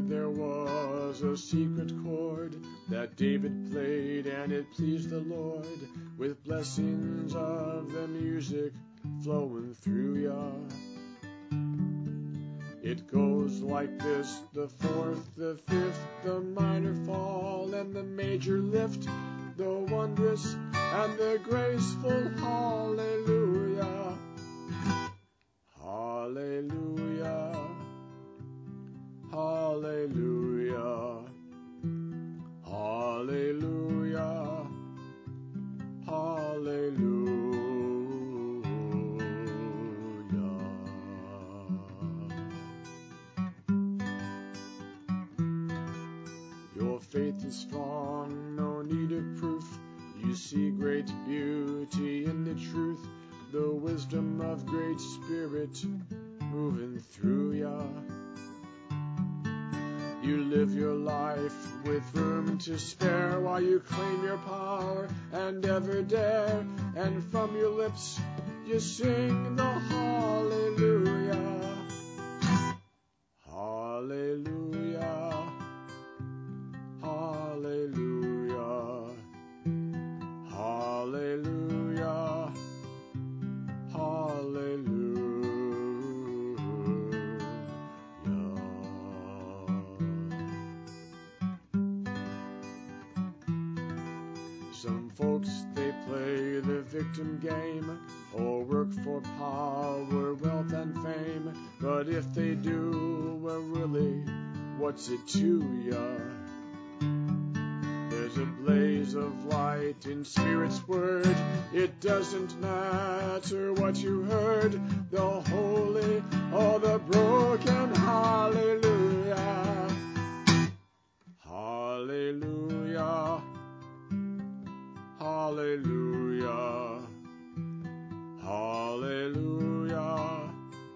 heard there was a secret chord that David played, and it pleased the Lord, with blessings of the music flowing through ya. It goes like this: the fourth, the fifth, the minor fall, and the major lift, the wondrous and the graceful hallelujah. Hallelujah. Hallelujah. Hallelujah. Hallelujah. Your faith is strong, no need of proof. You see great beauty in the truth, the wisdom of great spirit moving through ya. You live your life with room to spare, while you claim your power and ever dare, and from your lips you sing the hallelujah. Hallelujah. Hallelujah. Hallelujah. Hallelujah. Some folks, they play the victim game, or work for power, wealth, and fame. But if they do, well, really, what's it to ya? There's a blaze of light in Spirit's word. It doesn't matter what you heard, the holy or the broken. Hallelujah. Hallelujah. Hallelujah. Hallelujah.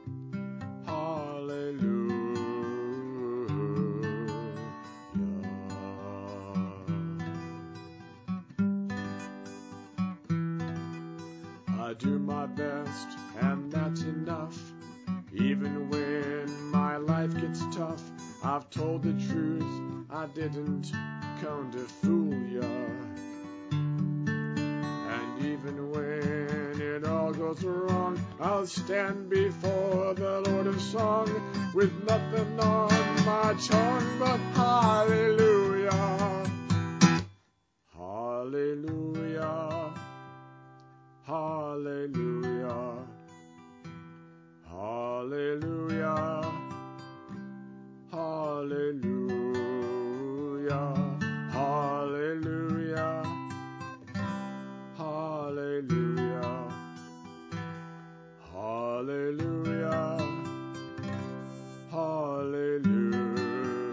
I do my best, and that's enough. Even when my life gets tough, I've told the truth, I didn't come to fool ya. And even when it all goes wrong, I'll stand before the Lord of song, with nothing on my tongue but hallelujah. Hallelujah. Hallelujah. Hallelujah. Hallelujah. Hallelujah. Hallelujah. Hallelujah.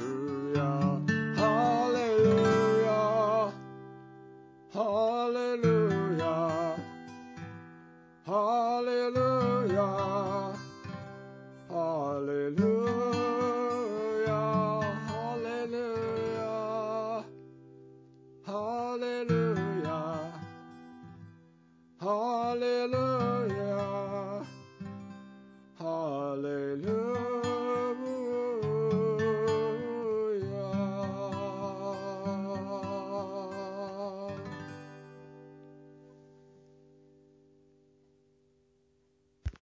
Hallelujah. Hallelujah. Hallelujah.